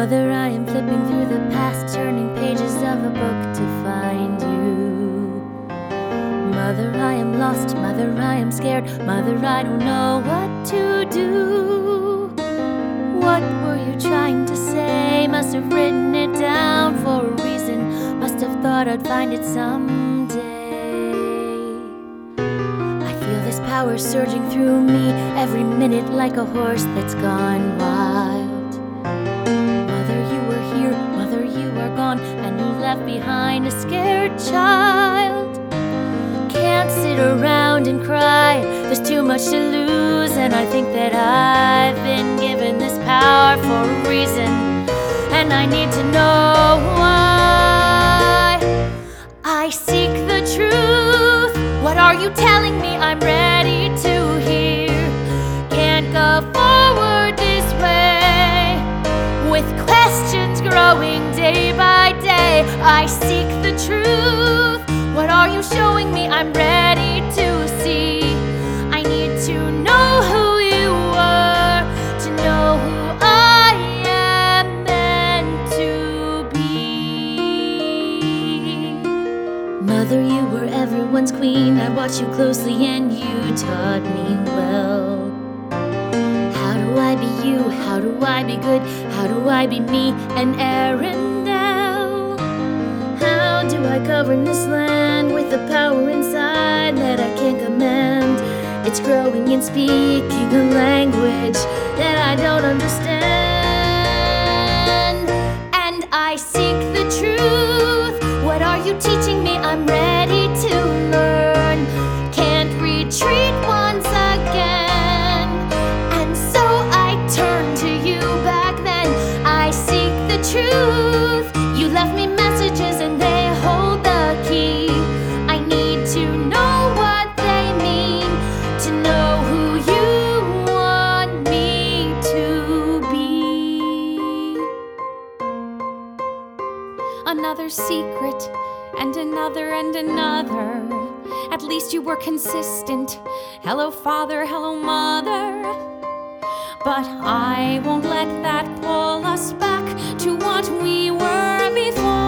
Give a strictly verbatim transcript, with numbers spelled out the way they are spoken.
Mother, I am flipping through the past, turning pages of a book to find you. Mother, I am lost. Mother, I am scared. Mother, I don't know what to do. What were you trying to say? Must have written it down for a reason. Must have thought I'd find it someday. I feel this power surging through me every minute like a horse that's gone wild. Mother, you were here. Mother, you are gone, and you left behind a scared child. Can't sit around and cry, there's too much to lose, and I think that I've been given this power for a reason, and I need to know why. I seek the truth. What are you telling me? I'm ready to hear. Can't go forward this way with questions growing day by day. I seek the truth. What are you showing me? I'm ready to see. I need to know who you are, to know who I am meant to be. Mother, you were everyone's queen. I watched you closely and you taught me well. How do I be you? How do I be good? How do I be me and Arendelle? How do I govern this land with the power inside that I can't command? It's growing and speaking a language that I don't understand. And I seek the truth. What are you teaching me? I'm ready to learn. Can't retreat once again. And so I turn to you back then. I seek the truth. You left me messages and they hold the key. I need to know what they mean, to know who you want me to be. Another secret, and another and another. At least you were consistent. Hello, father, hello, mother. But I won't let that pull us back to what we were before.